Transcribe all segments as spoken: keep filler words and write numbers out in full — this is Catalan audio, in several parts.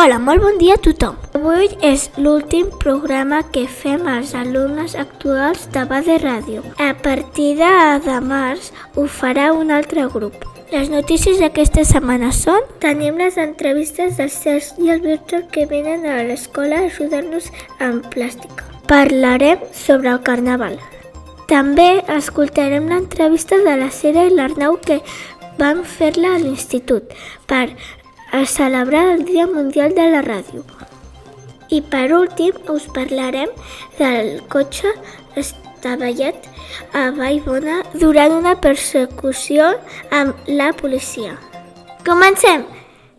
Hola, molt bon dia a tothom. Avui és l'últim programa que fem als alumnes actuals de Bade Ràdio. A partir de, de març ho farà un altre grup. Les notícies d'aquesta setmana són: tenim les entrevistes del Cesc i el Víctor que venen a l'escola a ajudar-nos amb plàstica. Parlarem sobre el carnaval. També escoltarem l'entrevista de la Sera i l'Arnau que van fer-la a l'institut per a celebrar el Dia Mundial de la Ràdio. I per últim us parlarem del cotxe estavellat a Vallbona durant una persecució amb la policia. Comencem!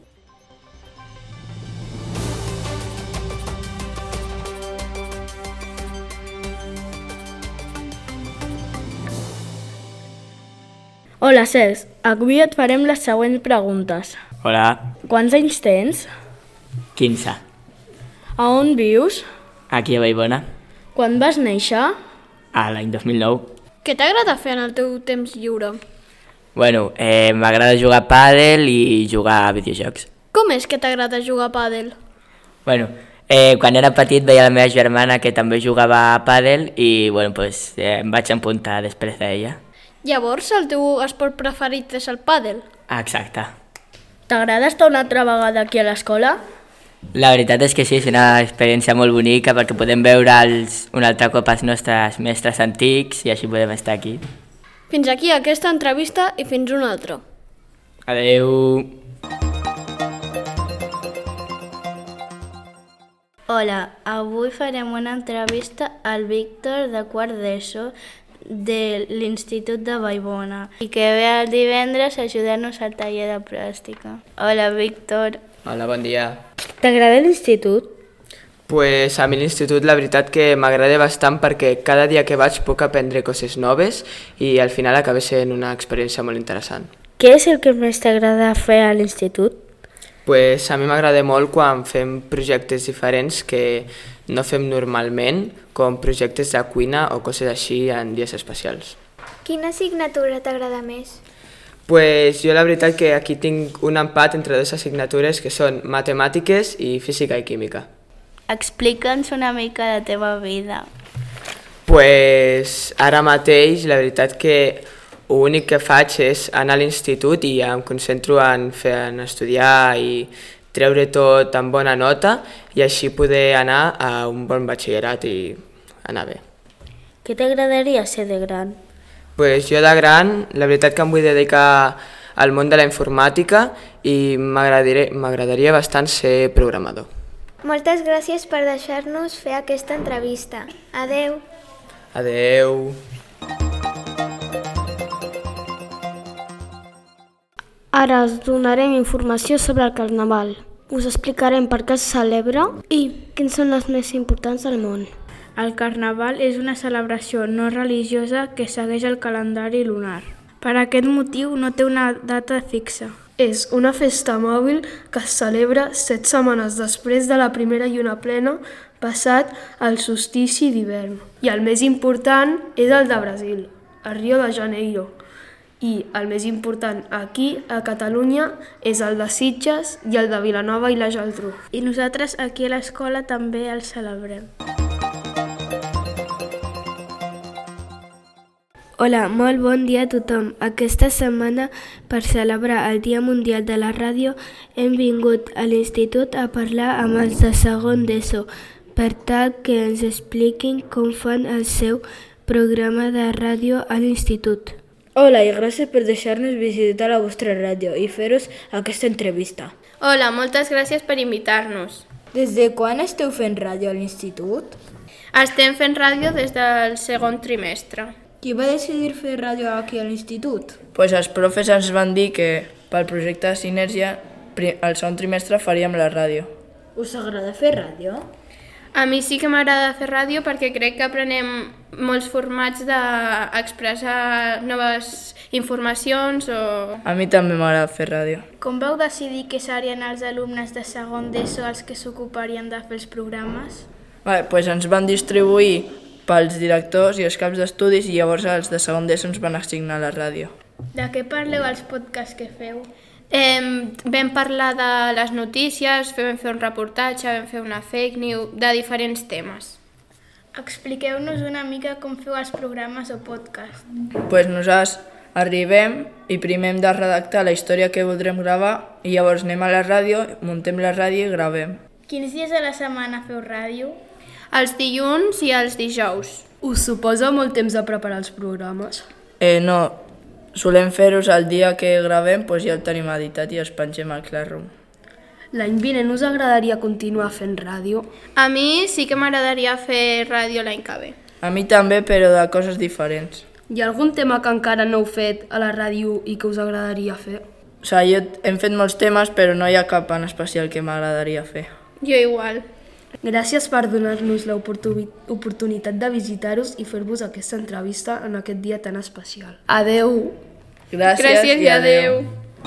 Hola, Cesc. Avui et farem les següents preguntes. Hola. Quants anys tens? quinze. A on vius? Aquí a Vallbona. Quan vas néixer? A l'any dos mil nou. Què t'agrada fer en el teu temps lliure? Bueno, eh, m'agrada jugar a pàdel i jugar a videojocs. Com és que t'agrada jugar a pàdel? Bueno, eh, quan era petit veia la meva germana que també jugava a pàdel i bueno, pues, eh, em vaig apuntar després d'ella. Llavors, el teu esport preferit és el pàdel? Exacte. T'agrada estar una altra vegada aquí a l'escola? La veritat és que sí, és una experiència molt bonica perquè podem veure els, un altre cop els nostres mestres antics i així podem estar aquí. Fins aquí aquesta entrevista i fins una altra. Adeu. Hola, avui farem una entrevista al Víctor de quart d'ESO de l'Institut de Vallbona i que ve el divendres a ajudar-nos al taller de plàstica. Hola, Víctor. Hola, bon dia. T'agrada l'institut? Pues a mi l'institut la veritat que m'agrada bastant perquè cada dia que vaig puc aprendre coses noves i al final acaba sent una experiència molt interessant. Què és el que més t'agrada fer a l'institut? Pues a mi m'agrada molt quan fem projectes diferents que no fem normalment, com projectes de cuina o coses així en dies especials. Quina assignatura t'agrada més? Pues jo la veritat que aquí tinc un empat entre dues assignatures que són matemàtiques i física i química. Explica'ns una mica la teva vida. Pues ara mateix la veritat que l'únic que faig és anar a l'institut i em concentro en, fer, en estudiar i treure tot amb bona nota i així poder anar a un bon batxillerat i anar bé. Què t'agradaria ser de gran? Pues jo de gran, la veritat que em vull dedicar al món de la informàtica i m'agradaria bastant ser programador. Moltes gràcies per deixar-nos fer aquesta entrevista. Adeu. Adeu. Ara us donarem informació sobre el carnaval. Us explicarem per què es celebra i quins són els més importants del món. El carnaval és una celebració no religiosa que segueix el calendari lunar. Per aquest motiu no té una data fixa. És una festa mòbil que es celebra set setmanes després de la primera lluna plena, passat el solstici d'hivern. I el més important és el de Brasil, a Rio de Janeiro. I el més important aquí, a Catalunya, és el de Sitges i el de Vilanova i la Geltrú. I nosaltres aquí a l'escola també el celebrem. Hola, molt bon dia a tothom. Aquesta setmana, per celebrar el Dia Mundial de la Ràdio, hem vingut a l'institut a parlar amb els de segon d'ESO per tal que ens expliquin com fan el seu programa de ràdio a l'institut. Hola i gràcies per deixar-nos visitar la vostra ràdio i fer-vos aquesta entrevista. Hola, moltes gràcies per invitar-nos. Des de quan esteu fent ràdio a l'institut? Estem fent ràdio des del segon trimestre. Qui va decidir fer ràdio aquí a l'institut? Pues els profes ens van dir que pel projecte de Sinergia el segon trimestre faríem la ràdio. Us agrada fer ràdio? A mi sí que m'agrada fer ràdio perquè crec que aprenem molts formats d'expressar noves informacions o... A mi també m'agrada fer ràdio. Com vau decidir que serien els alumnes de segon d'ESO els que s'ocuparien de fer els programes? Vale, pues ens van distribuir pels directors i els caps d'estudis i llavors els de segon d'ESO ens van assignar la ràdio. De què parleu als podcasts que feu? Eh, vam parlar de les notícies, vam fer un reportatge, vam fer una fake news, de diferents temes. Expliqueu-nos una mica com feu els programes o podcast. Pues nosaltres arribem i primer hem de redactar la història que voldrem gravar i llavors anem a la ràdio, muntem la ràdio i gravem. Quins dies de la setmana feu ràdio? Els dilluns i els dijous. Us suposa molt temps de preparar els programes? Eh, no, solem fer-los el dia que gravem, doncs ja el tenim editat i els pengem al Classroom. L'any vinent us agradaria continuar fent ràdio? A mi sí que m'agradaria fer ràdio l'any que ve. A mi també, però de coses diferents. Hi ha algun tema que encara no heu fet a la ràdio i que us agradaria fer? O sigui, jo hem fet molts temes, però no hi ha cap en especial que m'agradaria fer. Jo igual. Gràcies per donar-nos l'oportunitat de visitar-vos i fer-vos aquesta entrevista en aquest dia tan especial. Adeu! Gràcies, Gràcies i adeu!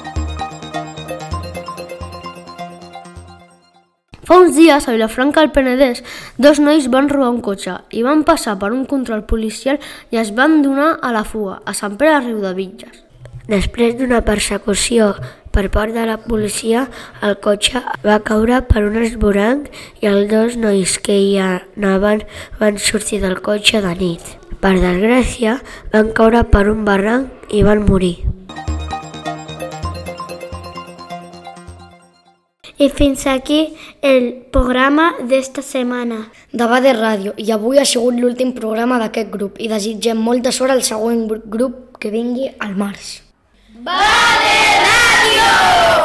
Fa uns dies, a Vilafranca del Penedès, dos nois van robar un cotxe i van passar per un control policial i es van donar a la fuga, a Sant Pere de Riudebitlles. Després d'una persecució per part de la policia, el cotxe va caure per un esvoranc i els dos nois que hi anaven van sortir del cotxe de nit. Per desgràcia, van caure per un barranc i van morir. I fins aquí el programa d'esta setmana. De Bade Ràdio, i avui ha sigut l'últim programa d'aquest grup i desitgem molta sort al següent grup que vingui al març. Bade Ràdio!